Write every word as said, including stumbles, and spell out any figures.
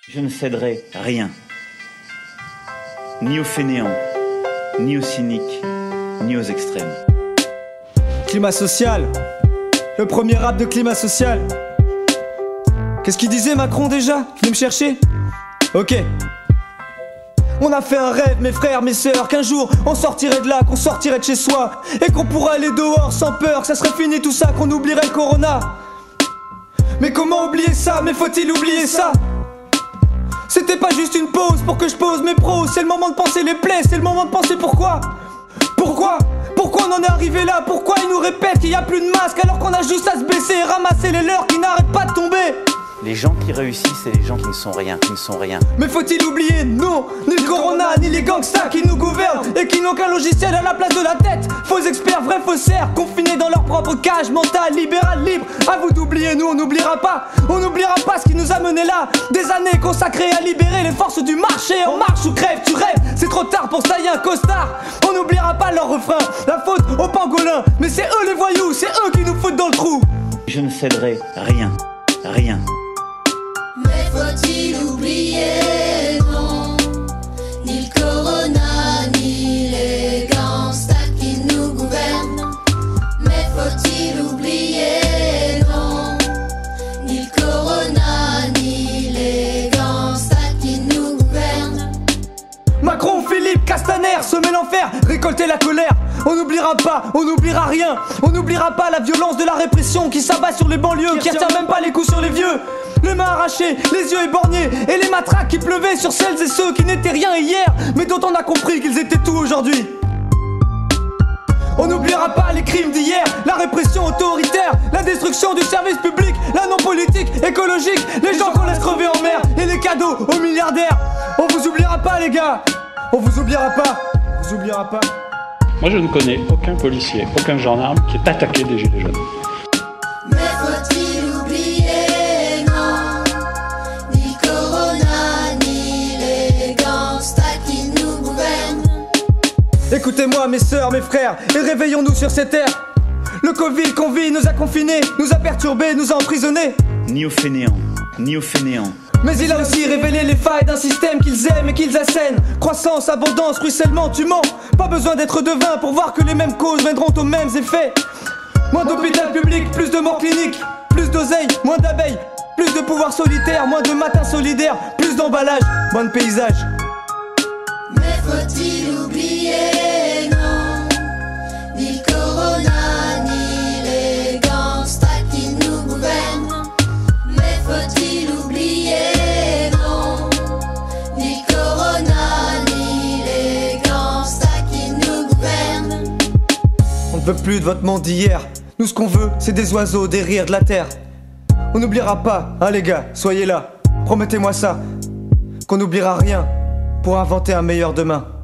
Je ne céderai rien, ni aux fainéants, ni aux cyniques, ni aux extrêmes. Climat social, le premier rap de climat social. Qu'est-ce qu'il disait Macron déjà? Venez me chercher? Ok. On a fait un rêve, mes frères, mes sœurs, qu'un jour on sortirait de là, qu'on sortirait de chez soi, et qu'on pourrait aller dehors sans peur, que ça serait fini tout ça, qu'on oublierait le corona. Mais comment oublier ça? Mais faut-il oublier ça? C'était pas juste une pause pour que je pose mes pros. C'est le moment de penser les plaies, c'est le moment de penser pourquoi. Pourquoi? Pourquoi on en est arrivé là? Pourquoi ils nous répètent qu'il n'y a plus de masque alors qu'on a juste à se baisser et ramasser les leurs qui n'arrêtent pas de tomber? Les gens qui réussissent, c'est les gens qui ne sont rien, qui ne sont rien. Mais faut-il oublier? Non, ni le corona, ni les gangsters qui nous gouvernent et qui n'ont qu'un logiciel à la place de la tête. Faux experts, vrais faussaires, confinés dans leur propre cage mentale, libérale, libre. À vous d'oublier, nous on n'oubliera pas. On n'oubliera pas ce qui nous a mené là. Des années consacrées à libérer les forces du marché. En marche ou crève, tu rêves, c'est trop tard pour ça y un costard. On n'oubliera pas leur refrain, la faute aux pangolins. Mais c'est eux les voyous, c'est eux qui nous foutent dans le trou. Je ne céderai rien, rien. Mais faut-il oublier, non, ni le corona, ni les gangsters qui nous gouvernent. Mais faut-il oublier, non, ni le corona, ni les gangsters qui nous gouvernent. Macron, Philippe, Castaner, semer l'enfer, récolter la colère. On n'oubliera pas, on n'oubliera rien. On n'oubliera pas la violence de la répression qui s'abat sur les banlieues, qui retient même pas les coups sur les vieux. Les mains arrachées, les yeux éborgnés, et les matraques qui pleuvaient sur celles et ceux qui n'étaient rien hier, mais dont on a compris qu'ils étaient tout aujourd'hui. On n'oubliera pas les crimes d'hier, la répression autoritaire, la destruction du service public, la non-politique, écologique, les gens qu'on laisse crever en mer, et les cadeaux aux milliardaires. On vous oubliera pas les gars, on vous oubliera pas, on vous oubliera pas. Moi je ne connais aucun policier, aucun gendarme qui est attaqué des gilets jaunes. Mais faut-il oublier, non, ni le corona, ni les gangsters qui nous gouvernent. Écoutez-moi mes sœurs, mes frères, et réveillons-nous sur cette terre. Le Covid qu'on vit nous a confinés, nous a perturbés, nous a emprisonnés. Ni aux fainéants, ni aux fainéants. Mais il a aussi révélé les failles d'un système qu'ils aiment et qu'ils assènent. Croissance, abondance, ruissellement, tu mens. Pas besoin d'être devin pour voir que les mêmes causes mèneront aux mêmes effets. Moins d'hôpital public, plus de morts cliniques, plus d'oseille, moins d'abeilles, plus de pouvoir solitaire, moins de matins solidaires, plus d'emballage, moins de paysages. Mais faut-il oublier, non, ni le corona, ni les gangsters qui nous gouvernent. Mais faut-il oublier, non, ni le corona, ni les gangsters qui nous gouvernent. On ne veut plus de votre monde d'hier. Nous ce qu'on veut, c'est des oiseaux, des rires, de la terre. On n'oubliera pas, hein les gars, soyez là. Promettez-moi ça, qu'on n'oubliera rien pour inventer un meilleur demain.